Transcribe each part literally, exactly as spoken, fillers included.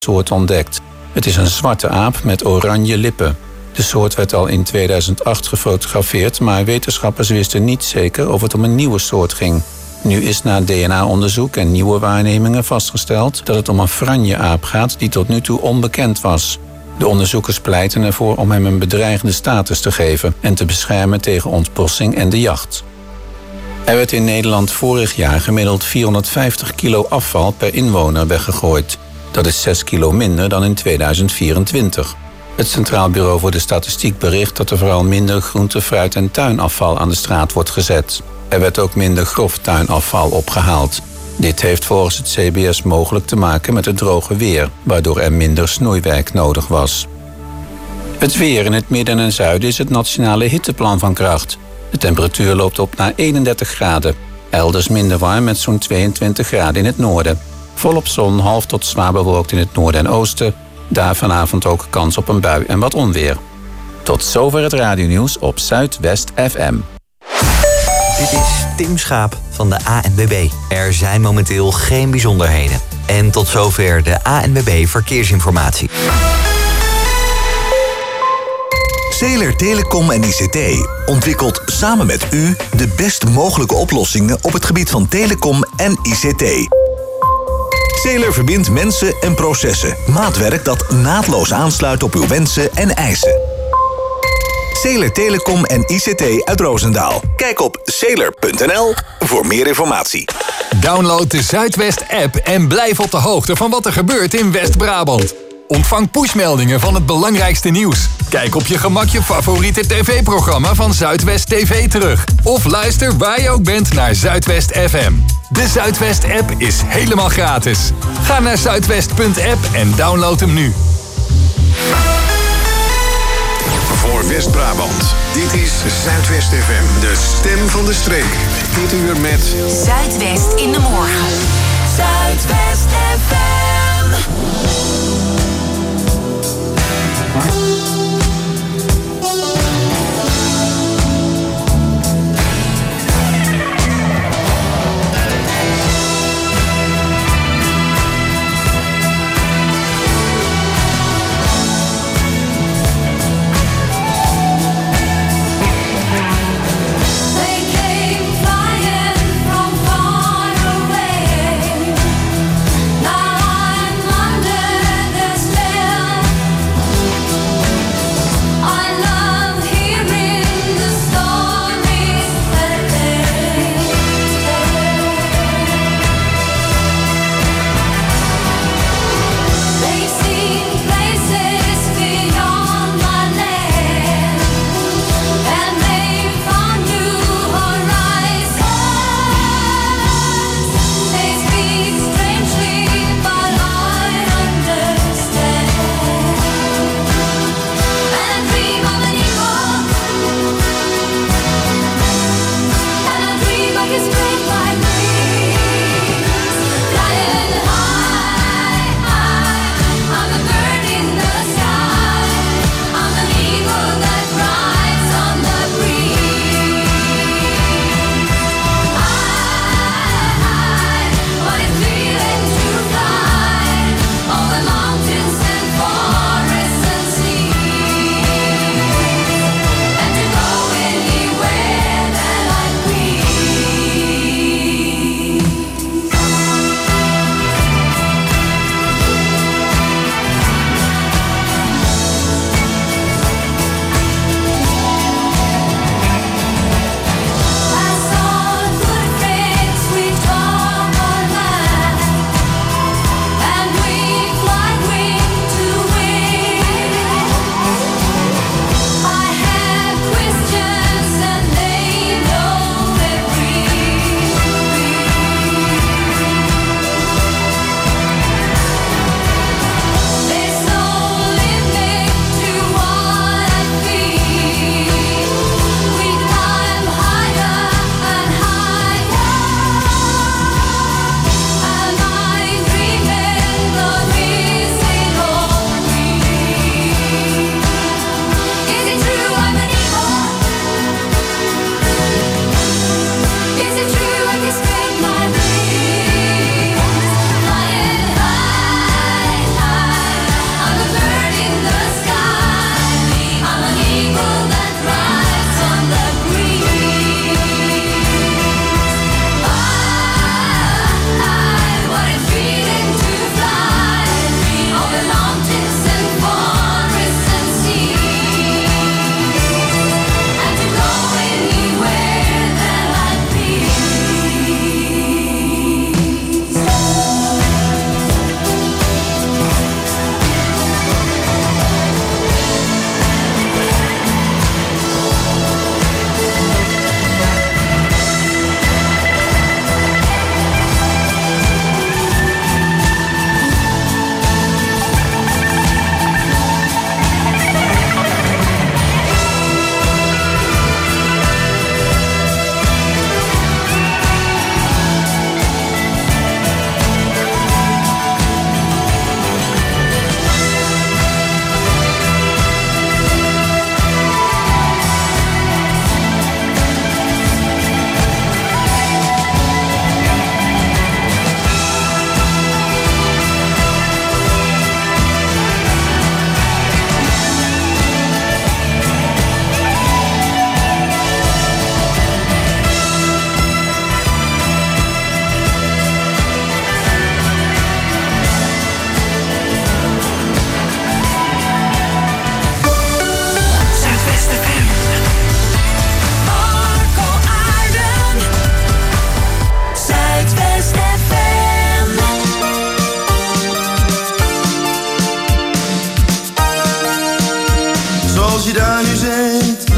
soort ontdekt. Het is een zwarte aap met oranje lippen. De soort werd al in tweeduizend acht gefotografeerd, maar wetenschappers wisten niet zeker of het om een nieuwe soort ging. Nu is na D N A-onderzoek en nieuwe waarnemingen vastgesteld dat het om een franje-aap gaat die tot nu toe onbekend was. De onderzoekers pleiten ervoor om hem een bedreigende status te geven en te beschermen tegen ontbossing en de jacht. Er werd in Nederland vorig jaar gemiddeld vierhonderdvijftig kilo afval per inwoner weggegooid. Dat is zes kilo minder dan in tweeduizend vierentwintig. Het Centraal Bureau voor de Statistiek bericht dat er vooral minder groente, fruit en tuinafval aan de straat wordt gezet. Er werd ook minder grof tuinafval opgehaald. Dit heeft volgens het C B S mogelijk te maken met het droge weer, waardoor er minder snoeiwerk nodig was. Het weer in het midden en zuiden is het nationale hitteplan van kracht. De temperatuur loopt op naar eenendertig graden. Elders minder warm met zo'n tweeëntwintig graden in het noorden. Volop zon, half tot zwaar bewolkt in het noorden en oosten. Daar vanavond ook kans op een bui en wat onweer. Tot zover het radionieuws op Zuidwest F M. Dit is Tim Schaap van de A N W B. Er zijn momenteel geen bijzonderheden. En tot zover de A N W B Verkeersinformatie. Zeeler Telecom en I C T ontwikkelt samen met u de best mogelijke oplossingen op het gebied van telecom en I C T. Zeeler verbindt mensen en processen. Maatwerk dat naadloos aansluit op uw wensen en eisen. Zeeler Telecom en I C T uit Roosendaal. Kijk op zeeler punt n l voor meer informatie. Download de Zuidwest-app en blijf op de hoogte van wat er gebeurt in West-Brabant. Ontvang pushmeldingen van het belangrijkste nieuws. Kijk op je gemak je favoriete tv-programma van Zuidwest T V terug. Of luister waar je ook bent naar Zuidwest F M. De Zuidwest-app is helemaal gratis. Ga naar zuidwest punt app en download hem nu. Voor West-Brabant. Dit is Zuidwest F M, de stem van de streek. Dit uur met Zuidwest in de morgen. Zuidwest F M. Flying from far away. Now I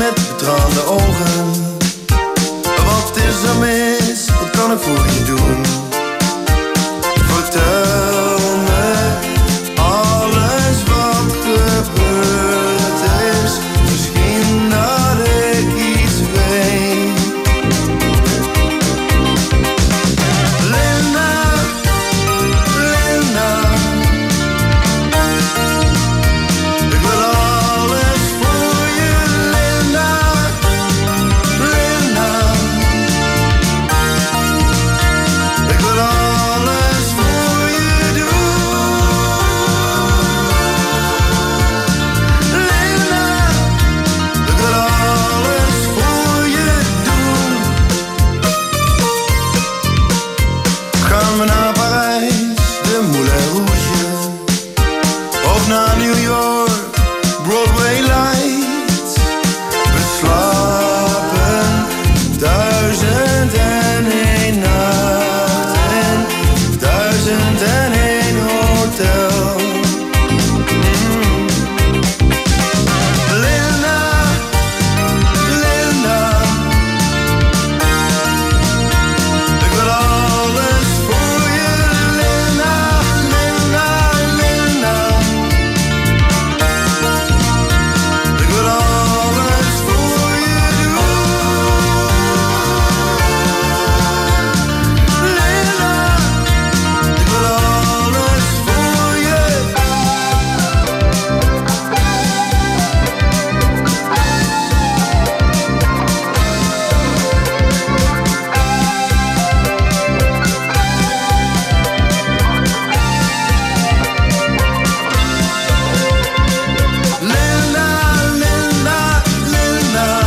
met betraande ogen. Wat is er mis? Wat kan ik voor je doen? Vertel me alles wat gebeurd is. Misschien dat ik iets weet. Linda, Linda, ik wil alles voor je, Linda, Linda. Ik wil alles voor je doen, Linda. Ik wil alles voor je doen. Gaan we naar Parijs, de Moulin Rouge, of naar New York, Broadway lights. We slapen duizend en één nacht in duizend en één hotel. Mm. Linda, Linda, ik wil alles voor je, Linda, Linda, Linda. Ik wil alles voor je doen, Linda. Ik wil alles voor je. Linda, Linda, Linda.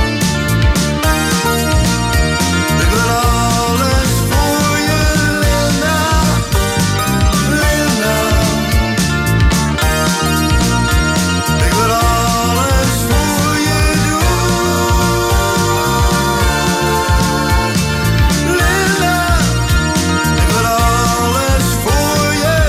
Ik wil alles voor je, Linda, Linda. Ik wil alles voor je doen, Linda. Ik wil alles voor je.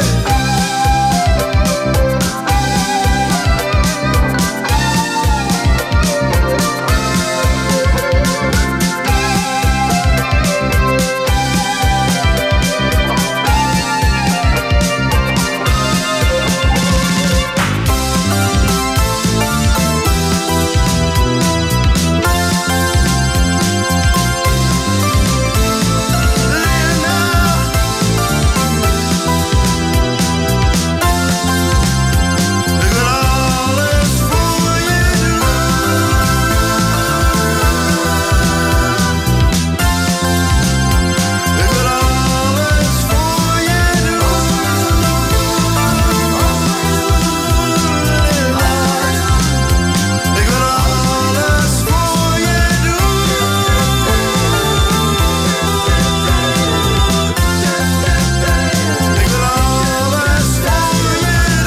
Ik wil alles voor je doen. Ik wil alles voor je doen. Ik wil alles voor je doen. Ik wil alles voor je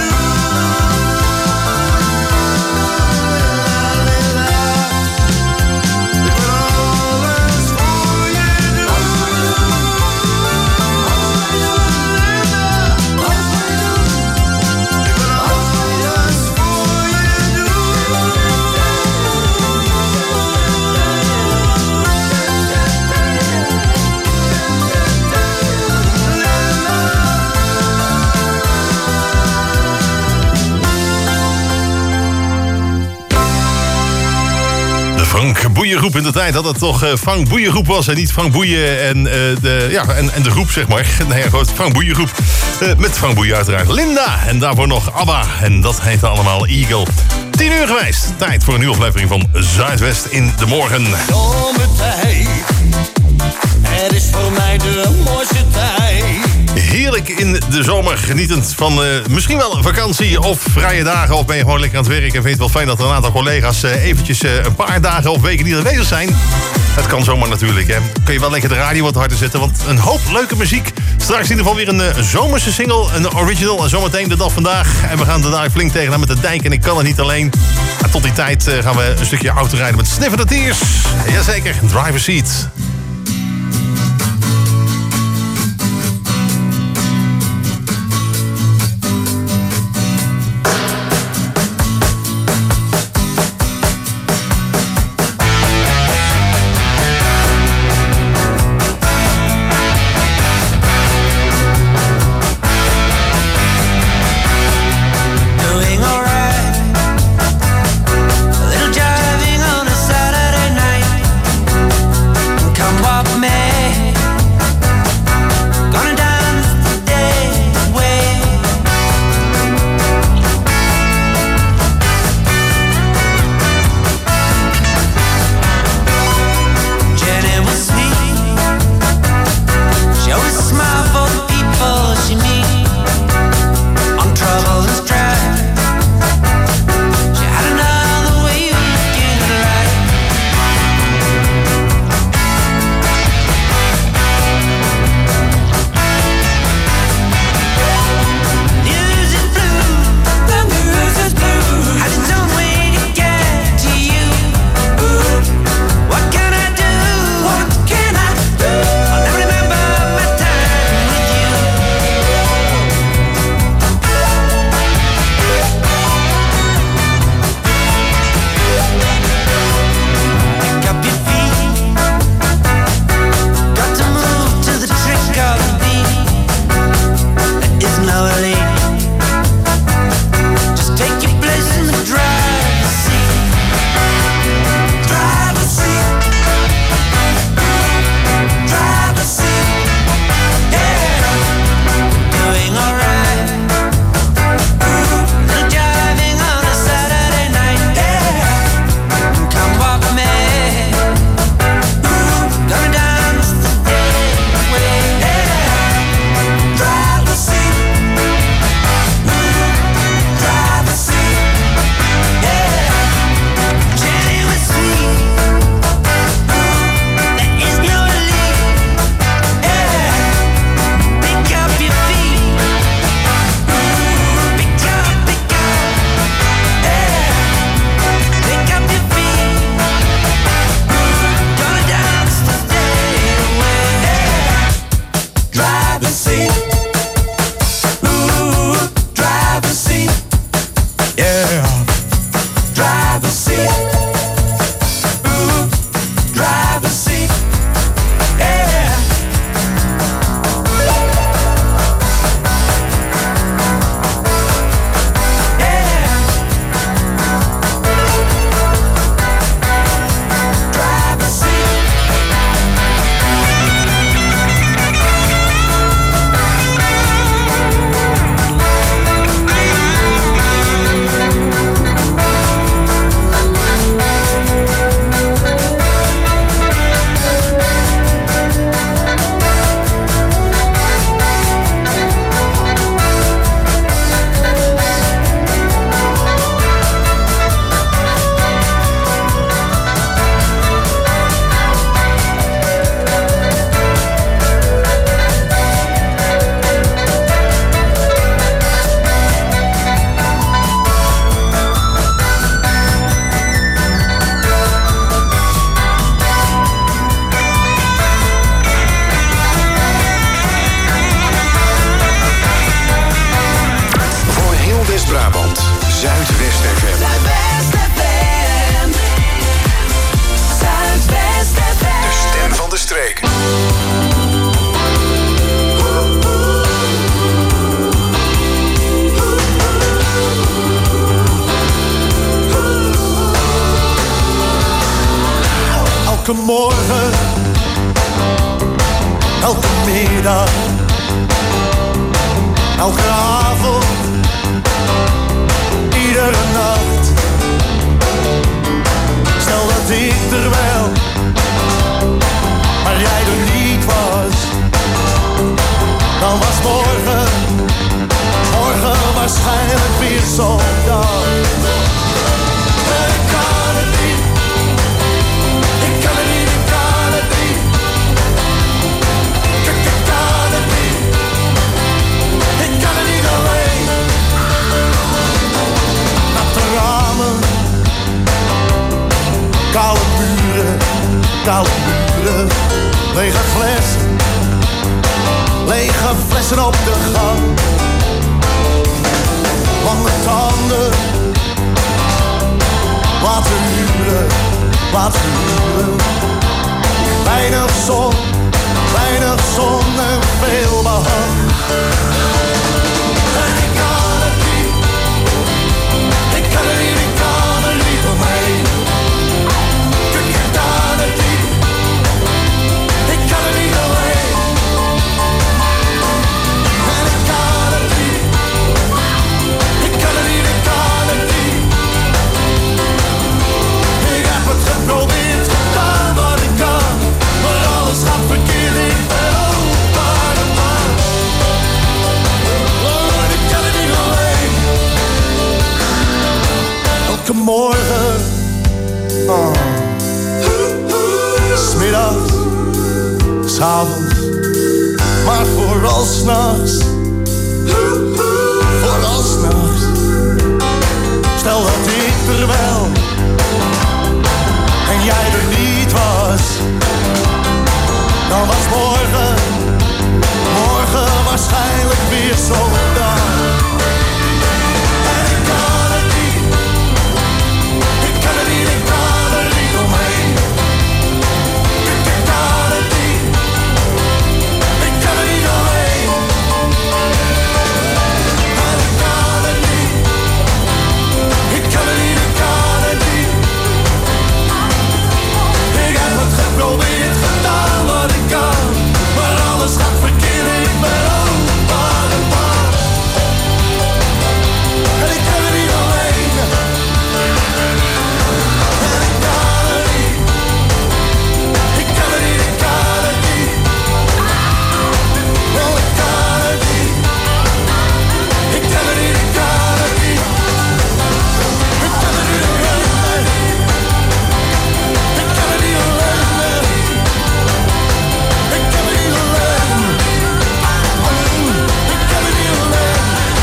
De Frank Boeiengroep in de tijd dat het toch uh, Frank Boeiengroep was en niet Frank Boeien en, uh, de, ja, en, en de groep, zeg maar. Nee, ja, goed, Frank Boeiengroep. Uh, met Frank Boeien uiteraard. Linda en daarvoor nog ABBA. En dat heette allemaal Eagle. Tien uur geweest. Tijd voor een nieuwe aflevering van Zuidwest in de morgen. Zomertijd, het is voor mij de mooiste tijd. Heerlijk in de zomer, genietend van uh, misschien wel een vakantie of vrije dagen. Of ben je gewoon lekker aan het werk en vind je het wel fijn dat er een aantal collega's uh, eventjes uh, een paar dagen of weken niet aanwezig zijn. Het kan zomaar natuurlijk, hè. Kun je wel lekker de radio wat harder zetten, want een hoop leuke muziek. Straks in ieder geval weer een uh, zomerse single, een original en zometeen de dag vandaag. En we gaan er daar flink tegenaan met de dijk en ik kan het niet alleen. Maar tot die tijd uh, gaan we een stukje autorijden met Sniffer the Tears. Jazeker, driver seat. Zuidwest F M. Zuidwest F M. Zuidwest F M. De stem van de streek. Elke morgen, elke middag, elke avond, iedere nacht. Stel dat ik er wel, maar jij er niet was. Dan was morgen, morgen waarschijnlijk weer zo'n dag. En ik kan het niet. Ik kan het niet, ik kan het niet. Ik, ik kan het niet. Ik kan het niet alleen. Natte ramen, koude buren, koude buren. Lege flessen, lege flessen op de gang. Lange tanden, laten huren. Laten huren. Weinig zon, weinig zon en veel behang. En ik kan het niet. Ik kan het niet, ik kan er niet omheen. Ik, ik kan het niet. Ik kan het niet alleen. En ik kan het niet. Ik kan het niet, ik kan het niet. Ik heb het geprobeerd, gedaan wat ik kan, maar alles gaat verkeerd, ik ben opa de man. Oh, ik kan het niet alleen. Elke morgen, oh. 'Smiddags, 's'avonds, maar vooral 's'nachts, vooral 's'nachts. Stel dat ik er wel en jij er niet was, dan was morgen, morgen waarschijnlijk weer zo'n dag. En ik kan het niet, ik kan het niet, ik kan er niet omheen. Ik, ik kan het niet, ik kan het niet alleen. En ik kan het niet, ik kan het niet, ik kan het niet. Ik heb het geprobeerd, gedaan wat ik kan, maar alles gaat verkeerd, ik ben opa de man. En ik kan het niet alleen. En ik kan het niet. Ik kan het niet, ik kan het niet. Oh, ik kan het niet. Ik kan het niet, ik kan het niet. Ik kan het niet alleen. Ik kan het niet alleen. Ik kan het niet alleen. Ik kan het niet alleen.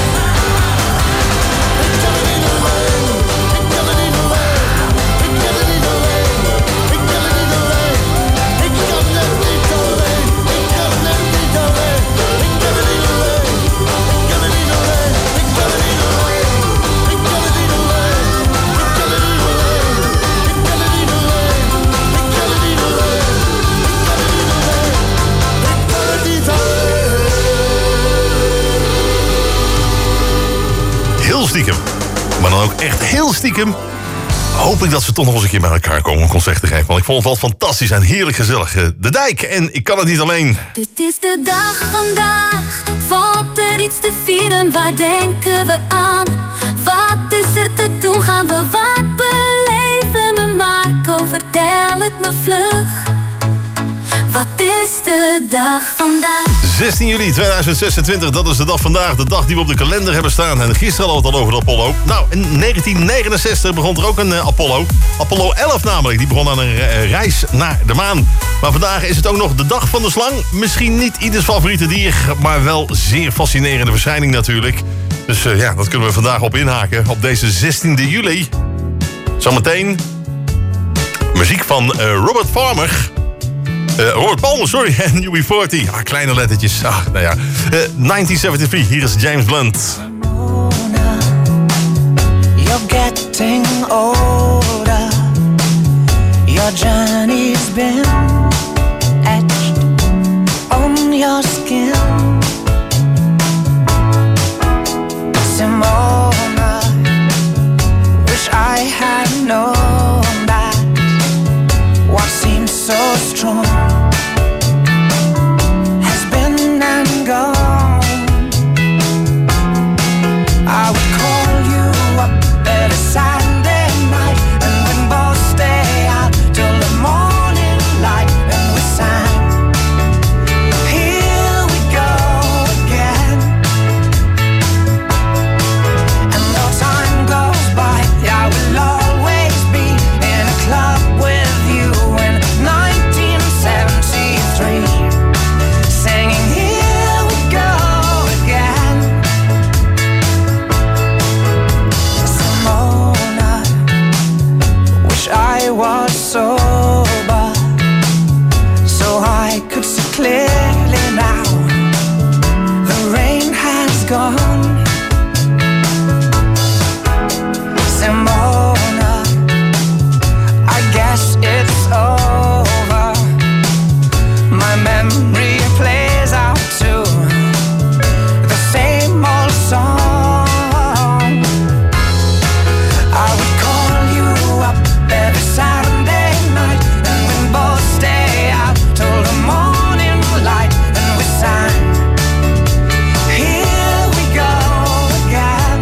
Ik kan het niet alleen. Ik kan het niet alleen. Ik kan het niet alleen. Ik kan het niet alleen. Ik kan het niet alleen. Ik kan het niet alleen. Ik kan het niet alleen. Ik kan het niet alleen. Ik kan het niet alleen. Ik kan het niet alleen. Ik kan het niet alleen. Ik kan het niet alleen. Ik kan het niet alleen. Ik kan het niet alleen. Heel stiekem, maar dan ook echt heel stiekem, hoop ik dat ze toch nog eens een keer bij elkaar komen om concert te geven. Want ik vond het wel fantastisch en heerlijk gezellig. Eh, De Dijk en Ik kan het niet alleen. Dit is de dag vandaag, valt er iets te vieren, waar denken we aan? Wat is er te doen, gaan we wat beleven? Me Marco, vertel het me vlug. Wat is de dag vandaag? zestien juli tweeduizend zesentwintig, dat is de dag vandaag. De dag die we op de kalender hebben staan. En gisteren hadden we het al over de Apollo. Nou, in negentien negenenzestig begon er ook een uh, Apollo. Apollo elf namelijk, die begon aan een uh, reis naar de maan. Maar vandaag is het ook nog de dag van de slang. Misschien niet ieders favoriete dier, maar wel zeer fascinerende verschijning natuurlijk. Dus uh, ja, dat kunnen we vandaag op inhaken. Op deze zestiende juli. Zometeen muziek van uh, Robert Farmer. Uh, Robert Palmer, sorry, en U B veertig. Ah, kleine lettertjes. Ah, nou ja. Uh, negentien zevenenzeventig, hier is James Blunt. getting older. Your journey's been etched on your skin. Simona, wish I had known that what seemed so strong has been and gone. I would call you up every Saturday night, and we'd both stay out till the morning light, and we sang, here we go again. And though time goes by, I will always be in a club with you in nineteen seventy-three, singing here we go again. Simona, wish I was sober so I could see clearly now. The rain has gone. Simona, I guess it's over. My memory plays out to the same old song. I would call you up every Saturday night, and we'd both stay out till the morning light, and we sang, here we go again.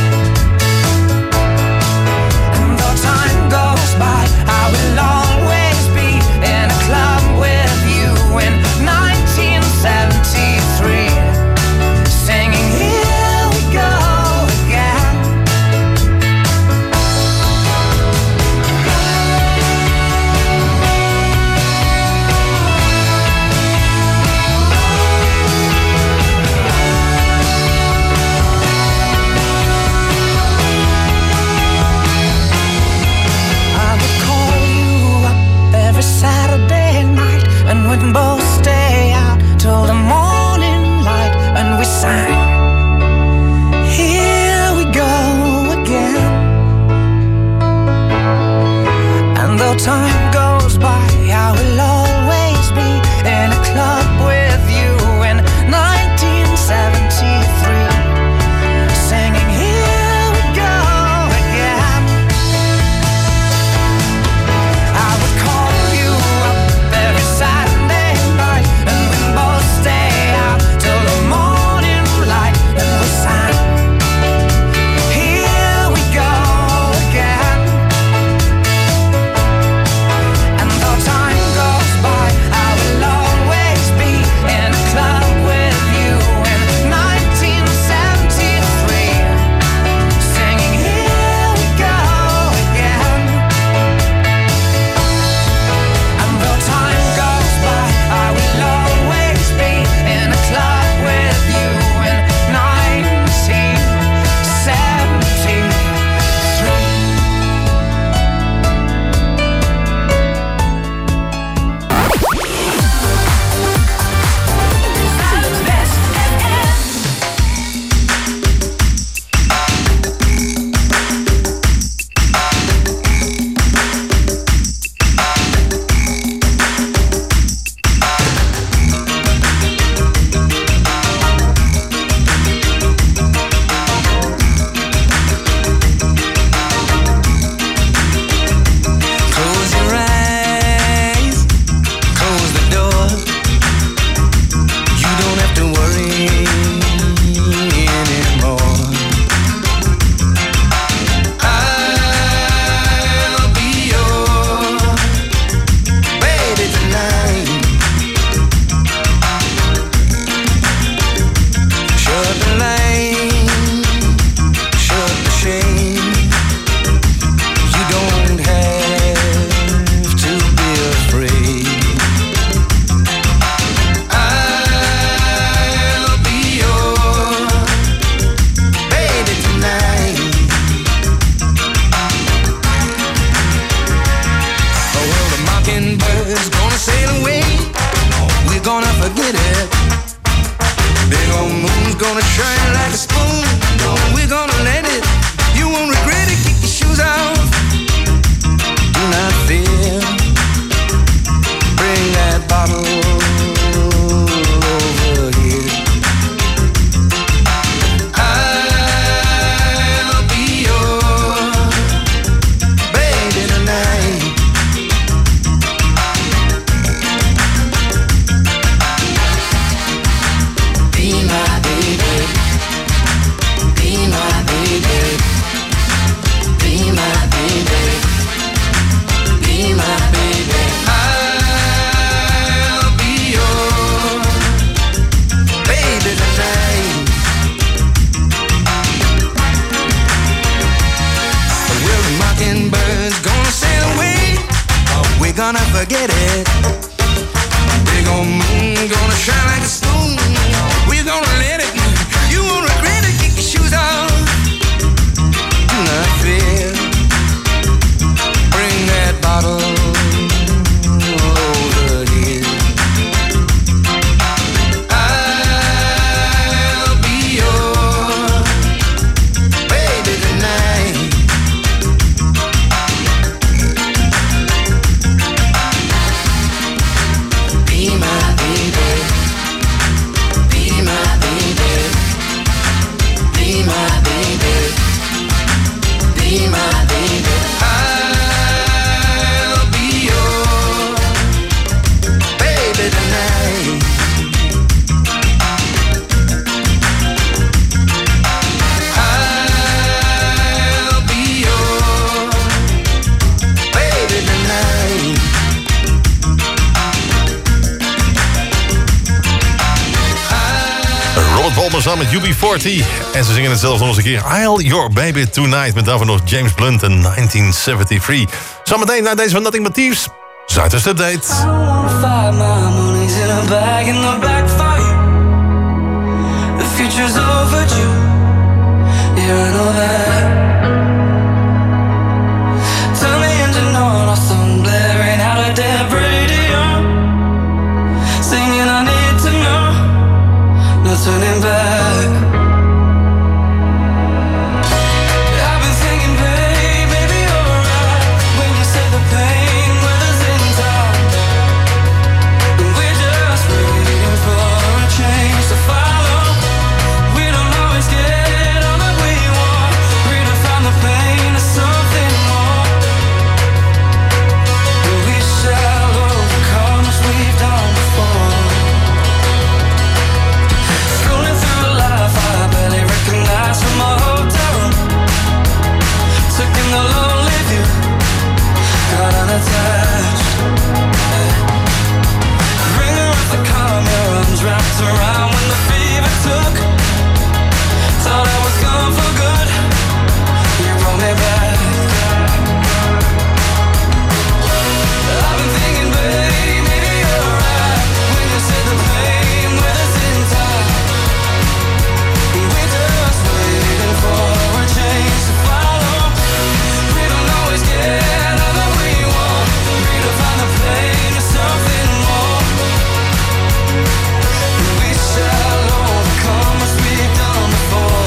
And though time goes by, I will always be in a club with you in nineteen seventy-three, singing here we go again. I would call you up every Saturday night, and we'd both stay out till the morning light, and we sang, here we go again. And though time goes by, I will always be in a club with you in nineteen seventy-three, singing here we go again. I would call you up every Saturday night, and we'd both stay out till the morning light, and we sang, here we go again. we're gonna forget it. Big old moon gonna shine like a spoon. We're gonna let it. You won't regret it. Kick your shoes off. Not fear. Bring that bottle over here. I'll be your baby tonight. Be my baby. Be my baby. Be my baby. Be my baby. I'll be your baby tonight. I'll be your baby tonight. Robert Palmer samen met U B veertig. En ze zingen het zelfs nog eens een keer. I'll Your Baby Tonight. Met daarvan nog James Blunt in negentien zevenenzeventig. Zometeen na deze van Nothing But Thieves. Zuidwest Update. Five my money's in a bag in the back for you. The future's overdue. Yeah, I know that. Tell me engine on or some blaring out a dead radio. Singing I need to know. No turning back. I've been thinking, babe, maybe you're right when you say the pain weathers in time. And we're just waiting for a change to follow. We don't always get all that we want. Redefine the pain to something more. But we shall overcome as we've done before. Scrolling through life, I barely recognize from my hotel room. Took in the lonely view, got unattached. Ringer of the calm, your arms wrapped around when the fever took. Thought I was gone for good, you brought me back. I've been thinking, babe, maybe you're right when you say the pain weathers in time. We're just waiting for a change to follow. We don't always get all that we want. Redefine the pain to something more. We shall overcome as we've done before.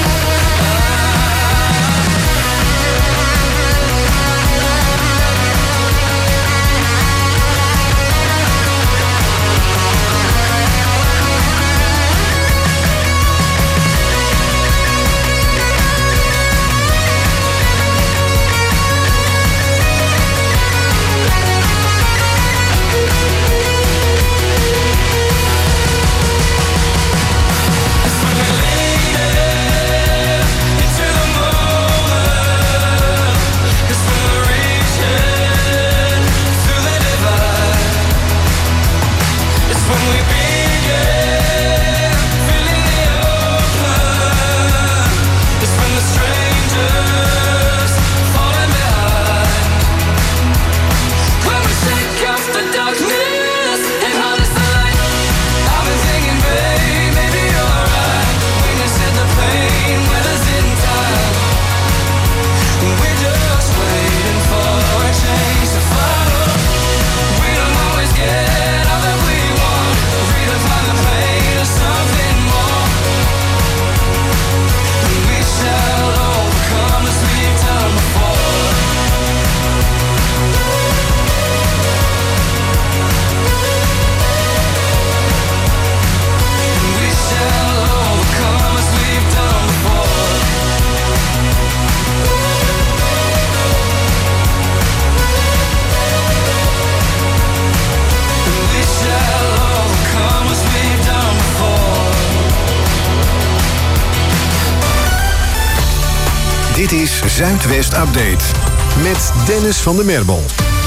Dit is Zuidwest Update met Dennis van der Merbel.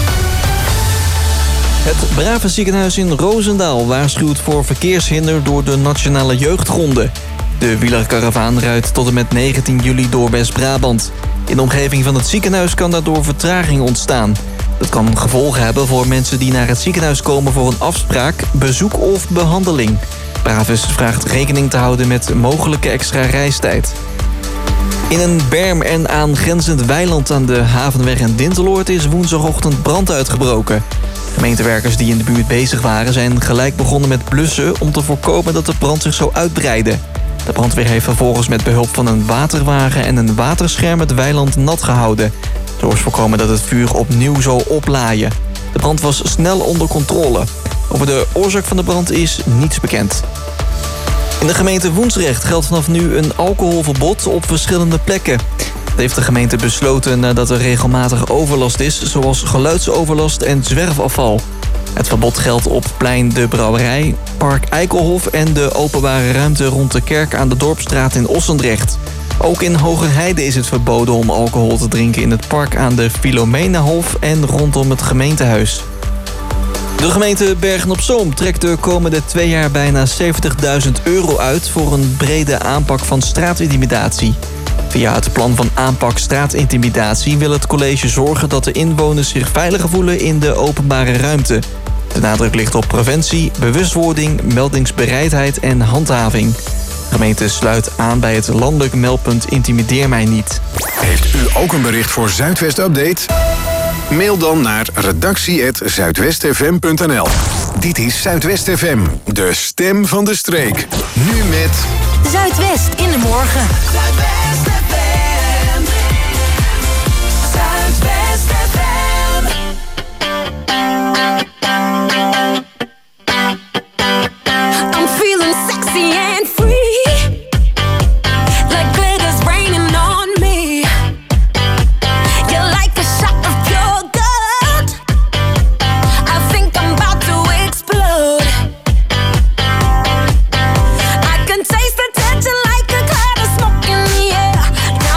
Het Brave Ziekenhuis in Roosendaal waarschuwt voor verkeershinder door de Nationale Jeugdronde. De wielerkaravaan rijdt tot en met negentien juli door West-Brabant. In de omgeving van het ziekenhuis kan daardoor vertraging ontstaan. Dat kan gevolgen hebben voor mensen die naar het ziekenhuis komen voor een afspraak, bezoek of behandeling. Bravis vraagt rekening te houden met mogelijke extra reistijd. In een berm en aangrenzend weiland aan de Havenweg en Dinteloord is woensdagochtend brand uitgebroken. Gemeentewerkers die in de buurt bezig waren zijn gelijk begonnen met blussen om te voorkomen dat de brand zich zou uitbreiden. De brandweer heeft vervolgens met behulp van een waterwagen en een waterscherm het weiland nat gehouden. Zo is voorkomen dat het vuur opnieuw zou oplaaien. De brand was snel onder controle. Over de oorzaak van de brand is niets bekend. In de gemeente Woensdrecht geldt vanaf nu een alcoholverbod op verschillende plekken. Dat heeft de gemeente besloten nadat er regelmatig overlast is, zoals geluidsoverlast en zwerfafval. Het verbod geldt op plein De Brouwerij, Park Eikelhof en de openbare ruimte rond de kerk aan de Dorpsstraat in Ossendrecht. Ook in Hogerheide is het verboden om alcohol te drinken in het park aan de Filomenahof en rondom het gemeentehuis. De gemeente Bergen-op-Zoom trekt de komende twee jaar bijna zeventigduizend euro uit voor een brede aanpak van straatintimidatie. Via het plan van aanpak straatintimidatie wil het college zorgen dat de inwoners zich veiliger voelen in de openbare ruimte. De nadruk ligt op preventie, bewustwording, meldingsbereidheid en handhaving. De gemeente sluit aan bij het landelijk meldpunt Intimideer mij niet. Heeft u ook een bericht voor Zuidwest Update? Mail dan naar redactie apenstaartje zuidwestfm punt n l. Dit is Zuidwest F M, de stem van de streek. Nu met Zuidwest in de morgen. Zuidwest F M. Zuidwest F M. I'm feeling sexy and free. Like glitter's raining on me. You're like a shot of pure gold. I think I'm about to explode. I can taste the tension like a cloud of smoke in the air.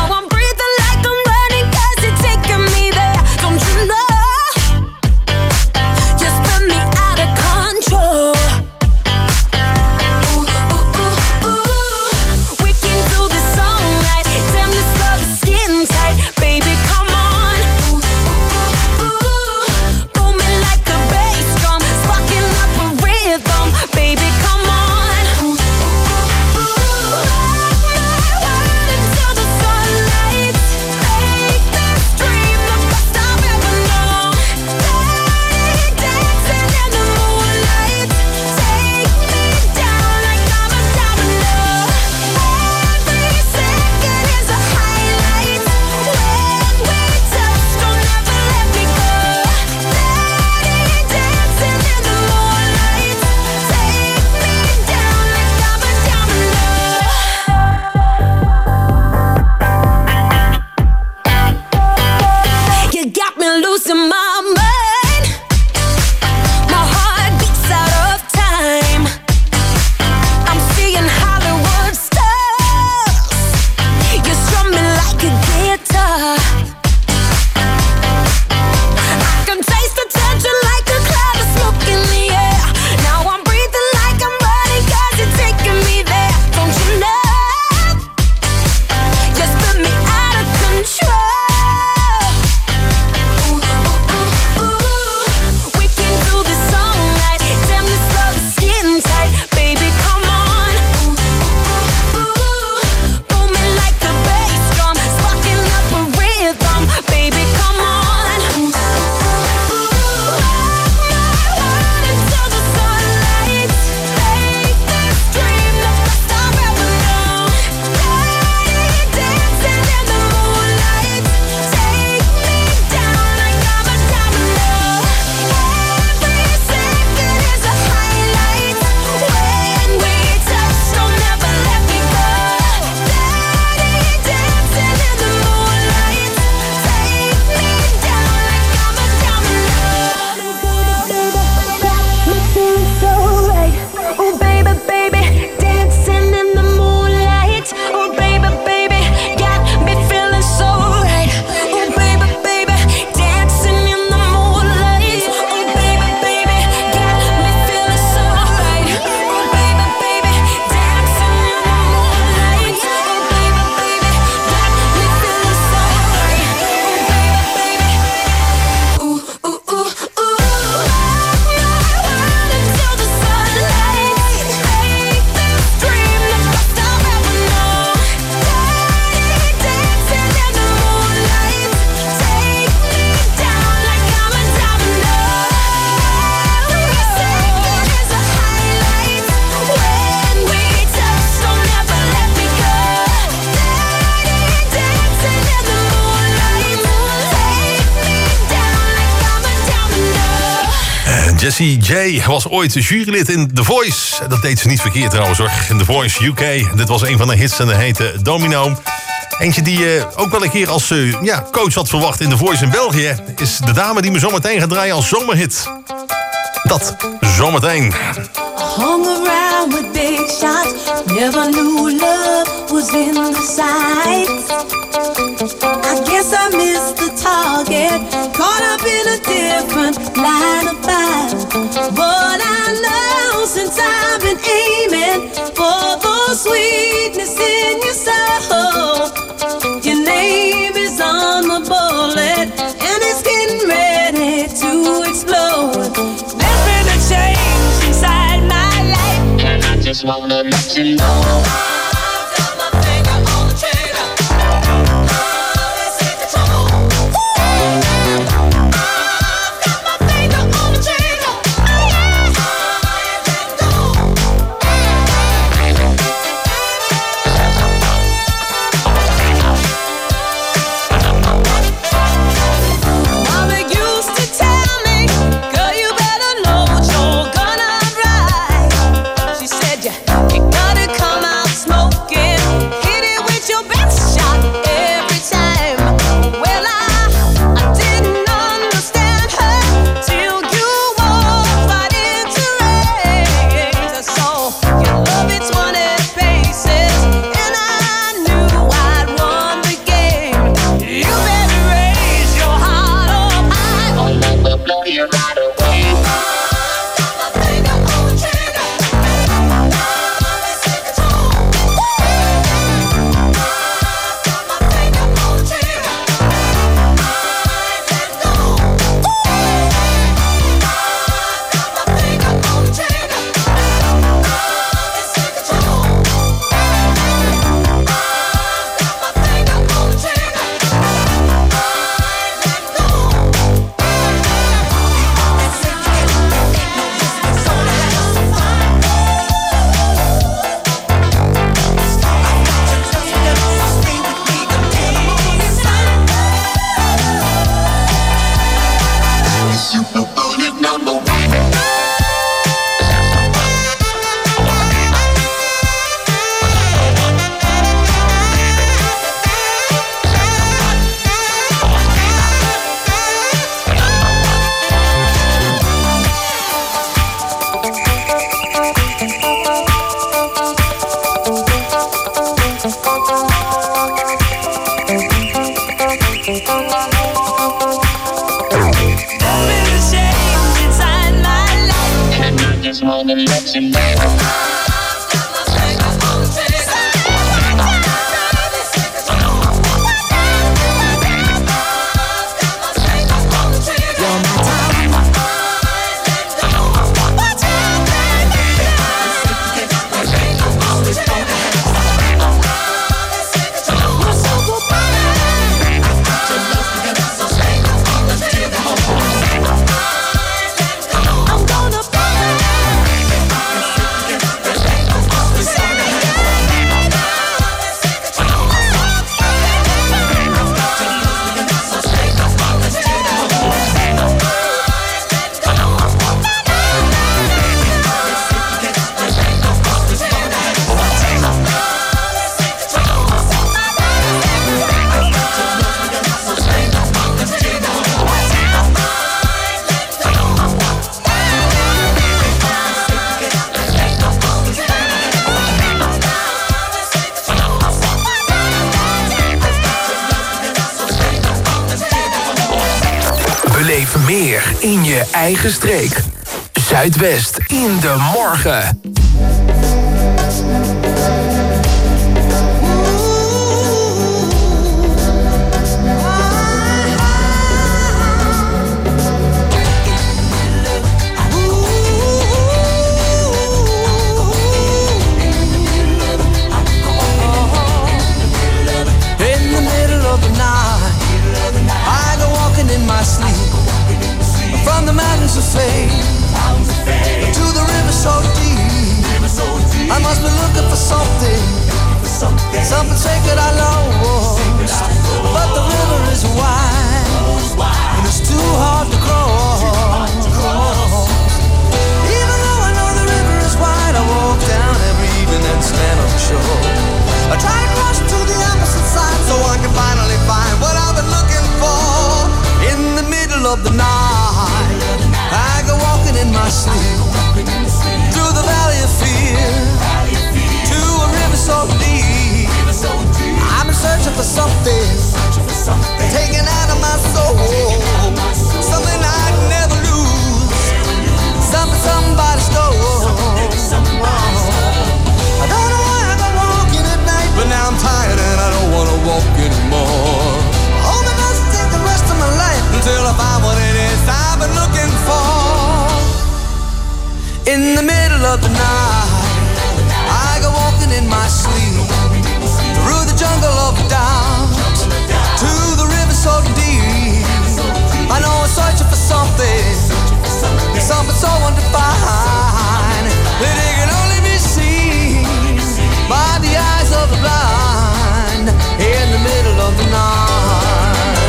Jessie J was ooit jurylid in The Voice. Dat deed ze niet verkeerd trouwens hoor. In The Voice U K. Dit was een van de hits en dat heette Domino. Eentje die uh, ook wel een keer als uh, ja, coach had verwacht in The Voice in België... is de dame die me zometeen gaat draaien als zomerhit. Dat zometeen. Hung around with big shots, never knew love was in the sights. I guess I missed the target, caught up in a different line of fire. But I know since I've been aiming for the sweetness in your soul, your name is on the bullet and it's getting ready to explode. There's been a change inside my life, and I just wanna let you know. I've got my finger on the trigger. Oh, let's take control. I've got my finger on the trigger. Oh, yeah. Oh, let go. Mama used to tell me, girl, you better know what you're gonna ride. She said you, you gotta come out smoking, hit it with your best shot every time. Well, I, I didn't understand her till you walked right into range. I saw your love its wanted faces, and I knew I'd won the game. You better raise your heart up high, or let me blow you right away. I've got my finger on the trigger. Let's take control. I've got my finger on the trigger. Let go. I've got my finger on the trigger. Let's take control. I've got my finger on the trigger. Beleef meer in je eigen streek. Zuidwest in de morgen. In my sleep, from the mountains of fame to the river so deep, I must be looking for something, something sacred I lost. But the river is wide, and it's too hard to cross. sleep. Through the valley of fear, to a river so deep. I've been searching for something, taken out of my soul. Something I'd never lose, something somebody stole. I don't know why I go walking at night, but now I'm tired and I don't wanna walk anymore. Hope it doesn't take the rest of my life until I find what it is I've been looking for. In the middle of the night, I go walking in my sleep, through the jungle of doubt, to the river so deep. I know I'm searching for something, something so undefined, that it can only be seen by the eyes of the blind. In the middle of the night.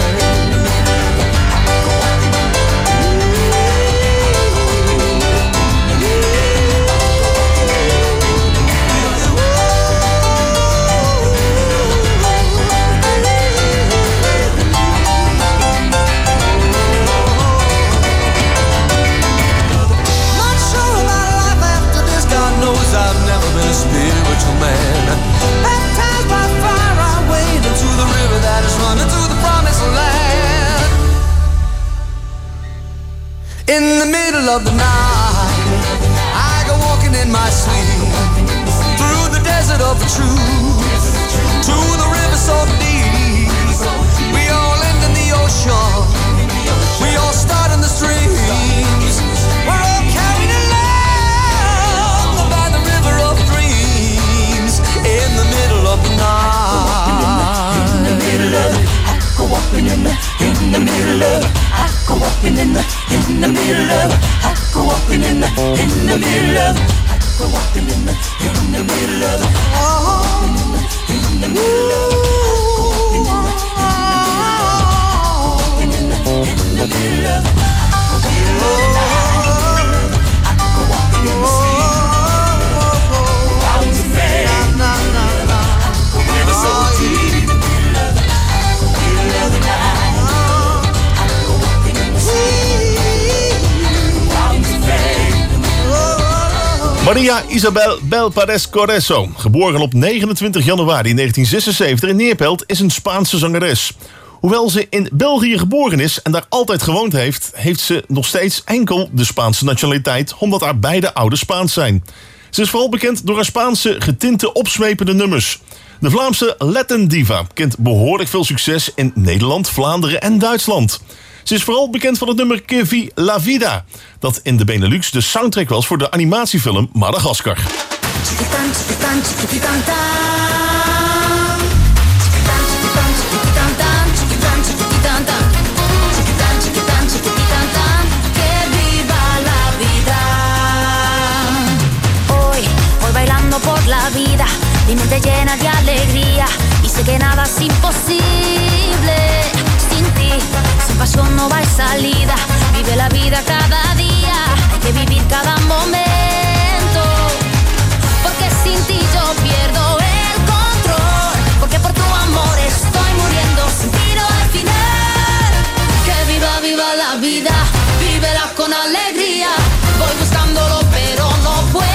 I've never been a spiritual man. Baptized by fire, I wade into the river that is running to the promised land. In the middle of the night, I go walking in my sleep, through the desert of the truth, to the river so deep. We all end in the ocean, we all start in the streams. We're all carried along by the river of dreams. In the middle of the night. In the middle of it, I go walking in the, in the middle of it. I go walking in the, in the middle of it. I go walking in the, in the middle of it. I go walking in the, in the middle of it. Oh, in the middle of it. In the middle of it. Maria Isabel Belpares Corresso, geboren op negenentwintig januari negentien zesenzeventig in Neerpelt, is een Spaanse zangeres. Hoewel ze in België geboren is en daar altijd gewoond heeft, heeft ze nog steeds enkel de Spaanse nationaliteit, omdat haar beide ouders Spaans zijn. Ze is vooral bekend door haar Spaanse getinte opzwepende nummers. De Vlaamse Latin diva kent behoorlijk veel succes in Nederland, Vlaanderen en Duitsland. Ze is vooral bekend van het nummer Que Vi La Vida, dat in de Benelux de soundtrack was voor de animatiefilm Madagascar. Por la vida, mi mente llena de alegría y sé que nada es imposible sin ti. Sin pasión no hay salida, vive la vida cada día, hay que vivir cada momento, porque sin ti yo pierdo el control, porque por tu amor estoy muriendo sin tiro al final. Que viva, viva la vida, vívela con alegría, voy buscándolo pero no puedo.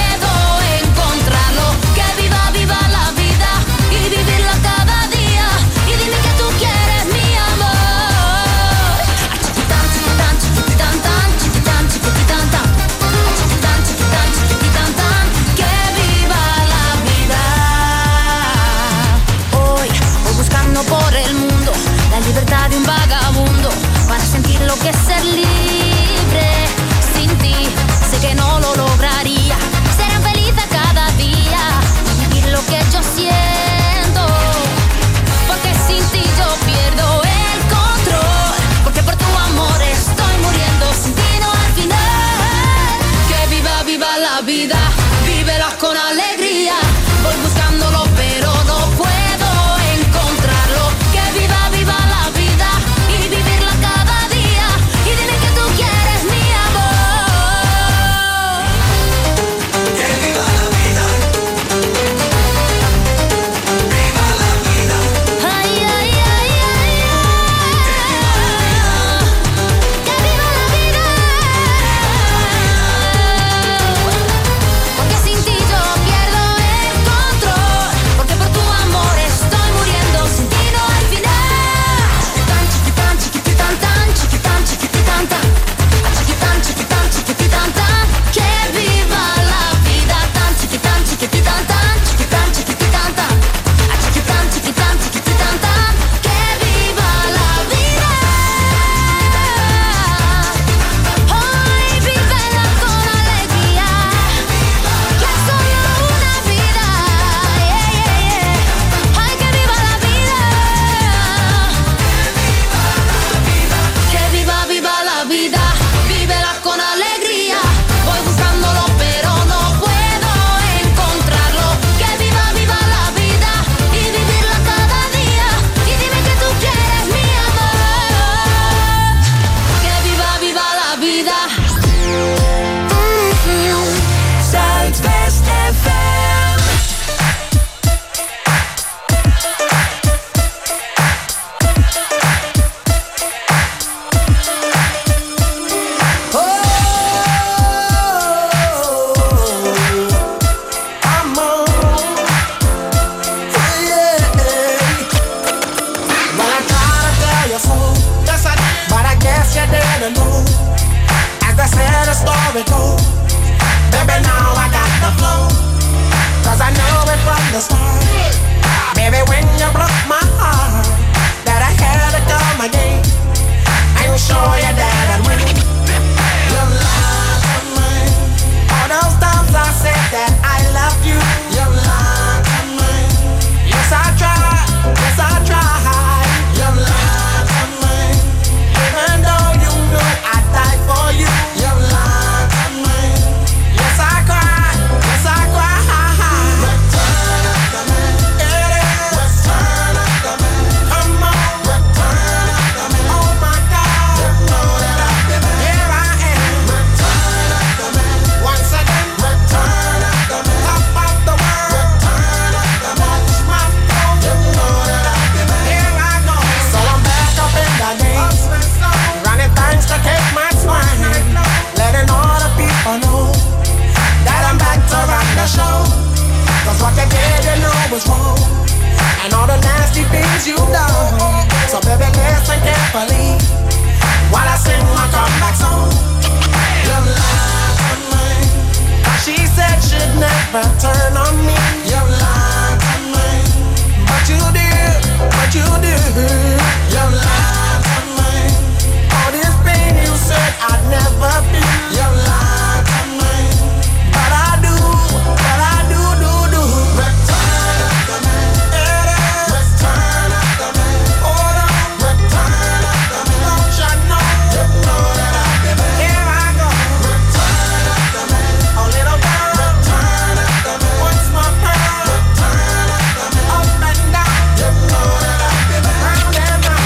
they say the story goes. Baby, now I got the flow. Cause I know it from the start. Baby, when you broke my heart, that I had to come again and show you that I'd win. Your life of mine. All those times I said that I love you. Your life of mine. Yes, I tried. Yes, I tried. Your life of mine. Even though you knew I'd die for you. Your life of mine. Yes, I cried. Yes, I cried. Return of the man. It is. Return of the man. Come on. Return of the man. Oh my God. You know that I've been there. Here I am. Return of the man. Once again. Return of the man. Top of the world. Return of the man. Watch my flow. You know that I've been there. Here I go. So I'm back up in the game. Running things to keep my swing. Letting all the people know that I'm back to run the show. Cause what you did, you know was wrong. And all the nasty things you've done. So baby, listen carefully while I sing my comeback song. Your life of mine. She said she'd never turn on me. Your life of mine. But you did, but you did. Your life of mine. All this pain you said I'd never be. Your life of mine. But I do, but I do, do, do. Return of the man. It is. Return of the man. Hold on. Return of the man. Don't you know? You know that I've been there. Here I go. Return of the man. Oh little girl. Return of the man. What's my pearl? Return of the man. Up and down. You know that I've been there. Round and round.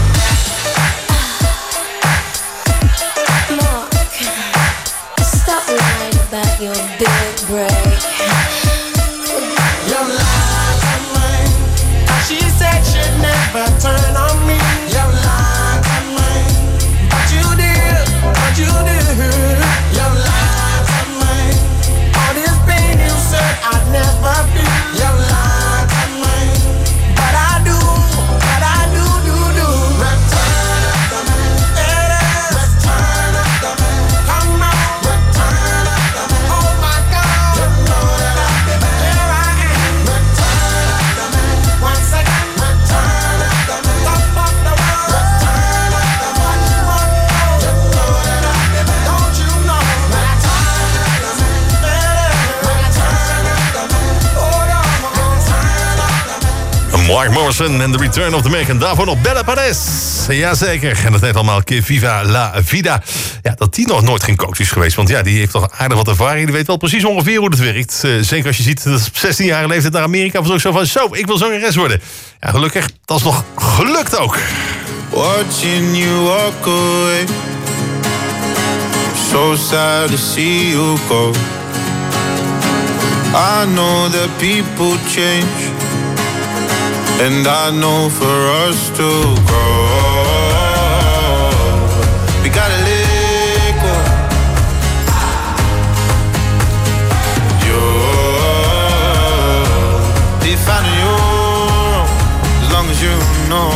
Mark, stop lying about your big break. Your life of mine. She said she'd never turn on me. Your life of mine. But you did, but you did. Your life of mine. All this pain you said I'd never be. Your life of mine. But I do, but I do, do, do. Return of the man. It is. Return of the man. Come on. Return of the man. Oh my God. You know that I've been there. Here I am. Return of the man. Once again. Return of the man. Top of the world. Return of the man. You know that I've been there. Don't you know? Return of the man. Return of the man. Hold on. Return of the man. Mark Morrison en The Return of the Mac. En daarvoor nog Bella Perez. Jazeker. En dat heet allemaal Que Viva la Vida. Ja, dat die nog nooit geen coach is geweest. Want ja, die heeft toch aardig wat ervaring. Die weet wel precies ongeveer hoe het werkt. Uh, zeker als je ziet dat op zestienjarige leeftijd naar Amerika verzoekt zo van... Zo, ik wil zangeres worden. Ja, gelukkig. Dat is nog gelukt ook. Watching you walk away, so sad to see you go. I know that people change, and I know for us to grow, we gotta let go. You'll be finding your own, as long as you know.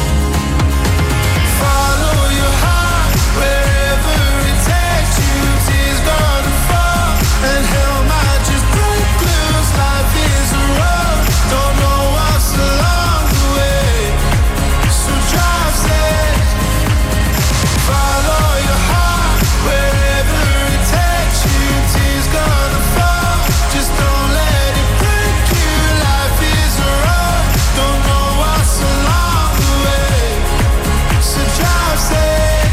Follow your heart wherever it takes you. Tears gonna fall and hell might just break loose. Life is a road, don't know what's along the way, so drive safe. Follow your heart wherever it takes you. Tears gonna fall, just don't let it break you. Life is a road, don't know what's along the way, so drive safe.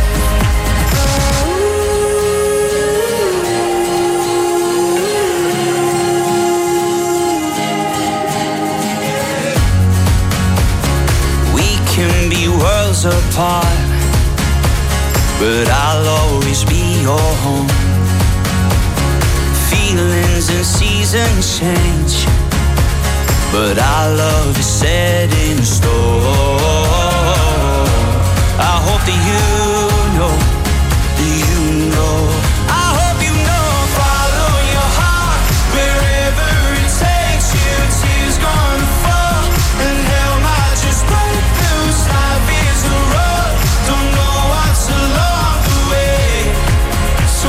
We can be worlds apart, but I'll always be your home. Feelings and seasons change, but our love is set in stone. I hope that you know, that you know. I hope you know. Follow your heart wherever it takes you. Tears gonna fall and hell might just break loose. Life is a road, don't know what's along the way, so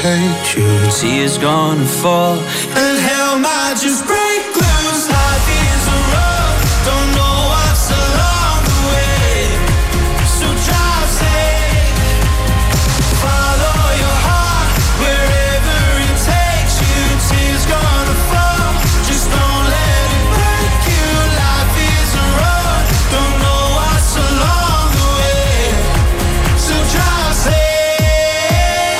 hate you. Tears gonna fall, And hell might just break loose. Life is a road, don't know what's along the way. So drive safe, follow your heart wherever it takes you. Tears gonna fall, just don't let it break you. Life is a road, don't know what's along the way. So drive safe,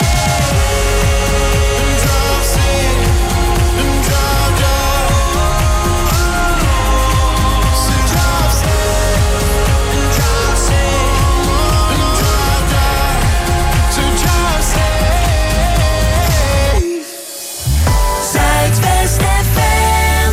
drive safe, and drive, drive. So drive safe, and drive safe, and drive, drive. So drive safe. Zuidwest F M.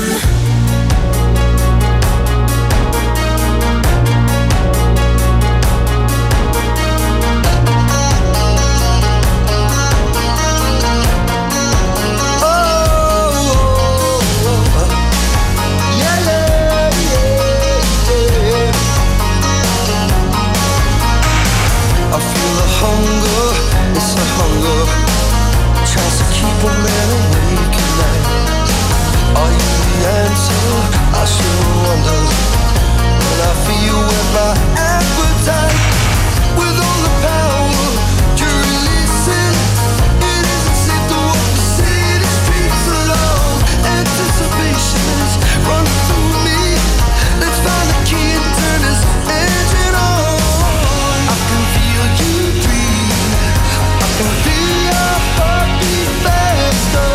I feel the hunger, it's a hunger, tries to keep a man awake at night. Are you the answer? I sure wonder. When I feel with my appetite, with all the power you release it, it isn't safe to walk the city streets alone. Anticipation is running through me. Let's find the key and turn this engine on. I can feel you breathe. I can feel your heartbeat faster.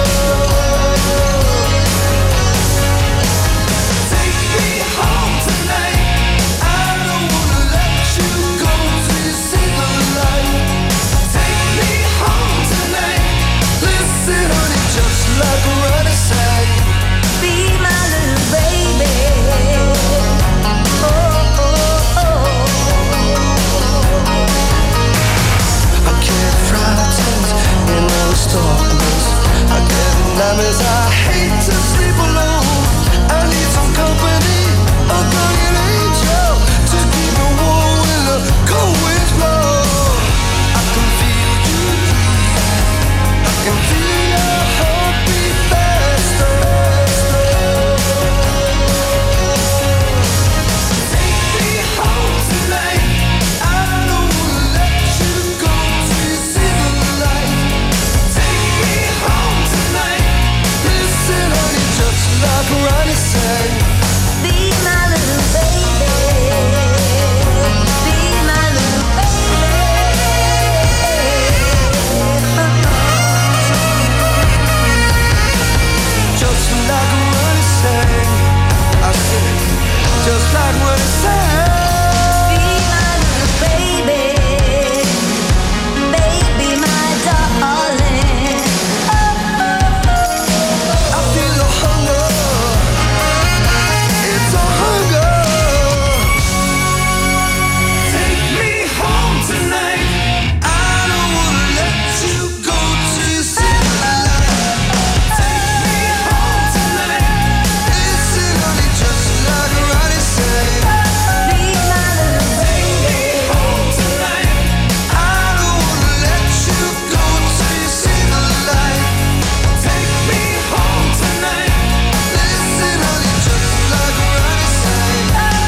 Take me home tonight. I don't wanna let you go till you see the light. Take me home tonight. Listen, honey, just like a running side. Be my little baby. Oh, oh, oh. I get frightened in all this darkness. I get nightmares. I hate to sleep alone. I need some company, a guardian angel to keep me warm when the cold winds blow. I can feel you breathe. I can feel your heartbeat faster. Take me home tonight. I don't wanna let you go till you see the light. Take me home tonight. Listen, honey, just like Ronnie said. Be my little baby. Be my little baby. Just like Ronnie said. I said, just like Ronnie said. Be my little baby. Baby, my darling. I feel the hunger. It's a hunger. Take me home tonight. I don't wanna let you go till you see the light. Take me home tonight. Listen, honey, just like Ronnie said. Be my little Take me home tonight. I don't wanna let you go till you see the light. Take me home tonight. Listen, honey, just like Ronnie said.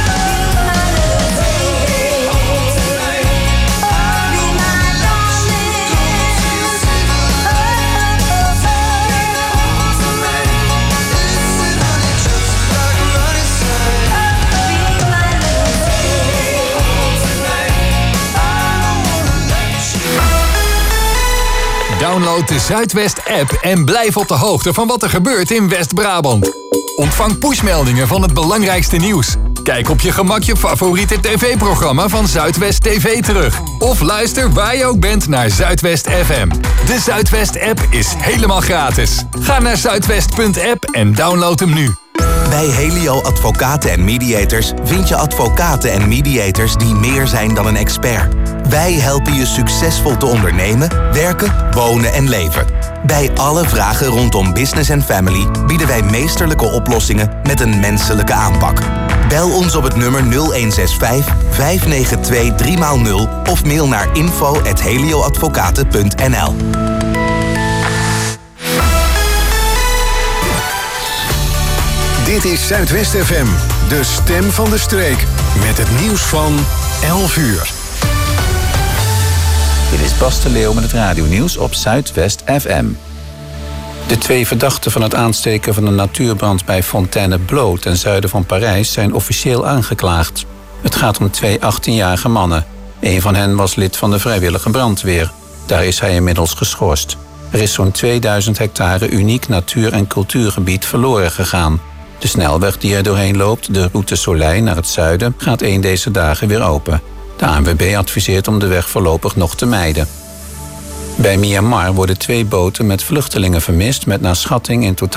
Download de Zuidwest-app en blijf op de hoogte van wat er gebeurt in West-Brabant. Ontvang pushmeldingen van het belangrijkste nieuws. Kijk op je gemak je favoriete tv-programma van Zuidwest T V terug. Of luister waar je ook bent naar Zuidwest F M. De Zuidwest-app is helemaal gratis. Ga naar zuidwest punt app en download hem nu. Bij Helio Advocaten en Mediators vind je advocaten en mediators die meer zijn dan een expert. Wij helpen je succesvol te ondernemen, werken, wonen en leven. Bij alle vragen rondom business en family bieden wij meesterlijke oplossingen met een menselijke aanpak. Bel ons op het nummer nul een zes vijf, vijf negen twee, drie nul of mail naar info at helioadvocaten punt n l. Dit is Zuidwest F M, de stem van de streek. Met het nieuws van elf uur. Dit is Bas de Leeuw met het radionieuws op Zuidwest F M. De twee verdachten van het aansteken van een natuurbrand bij Fontainebleau ten zuiden van Parijs zijn officieel aangeklaagd. Het gaat om twee achttienjarige mannen. Een van hen was lid van de vrijwillige brandweer. Daar is hij inmiddels geschorst. Er is zo'n tweeduizend hectare uniek natuur- en cultuurgebied verloren gegaan. De snelweg die er doorheen loopt, de Route Soleil naar het zuiden, gaat een deze dagen weer open. De A N W B adviseert om de weg voorlopig nog te mijden. Bij Myanmar worden twee boten met vluchtelingen vermist met naar schatting in totaal